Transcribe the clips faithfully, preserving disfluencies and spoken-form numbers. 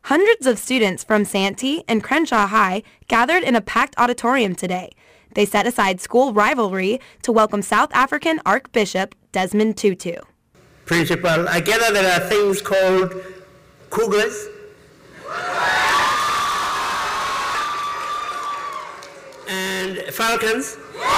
Hundreds of students from Santee and Crenshaw High gathered in a packed auditorium today. They set aside school rivalry to welcome South African Archbishop Desmond Tutu. Principal, I gather there are things called cougars and falcons.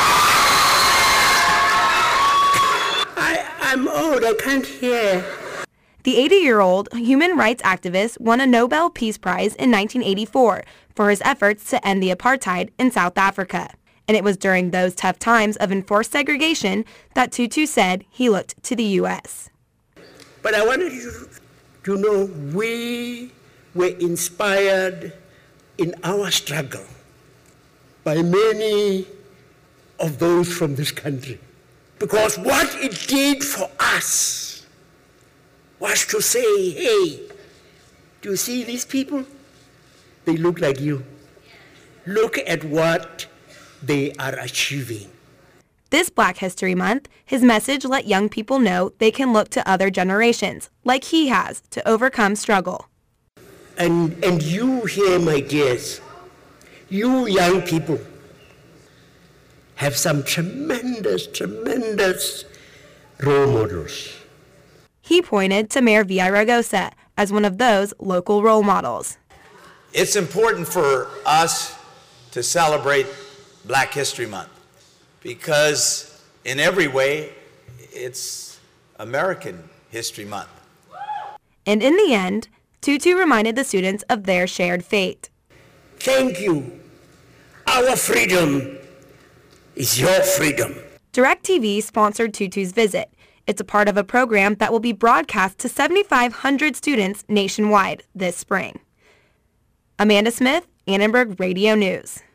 I, I'm old, I can't hear. The eighty-year-old human rights activist won a Nobel Peace Prize in nineteen eighty-four for his efforts to end the apartheid in South Africa. And it was during those tough times of enforced segregation that Tutu said he looked to the U S But I wanted you to know we were inspired in our struggle by many of those from this country. Because what it did for us was to say, hey, do you see these people? They look like you. Look at what they are achieving. This Black History Month, his message let young people know they can look to other generations, like he has, to overcome struggle. And, and you here, my dears, you young people have some tremendous, tremendous role models. He pointed to Mayor Villaraigosa as one of those local role models. It's important for us to celebrate Black History Month because in every way it's American History Month. And in the end, Tutu reminded the students of their shared fate. Thank you. Our freedom is your freedom. DirecTV sponsored Tutu's visit. It's a part of a program that will be broadcast to seventy-five hundred students nationwide this spring. Amanda Smith, Annenberg Radio News.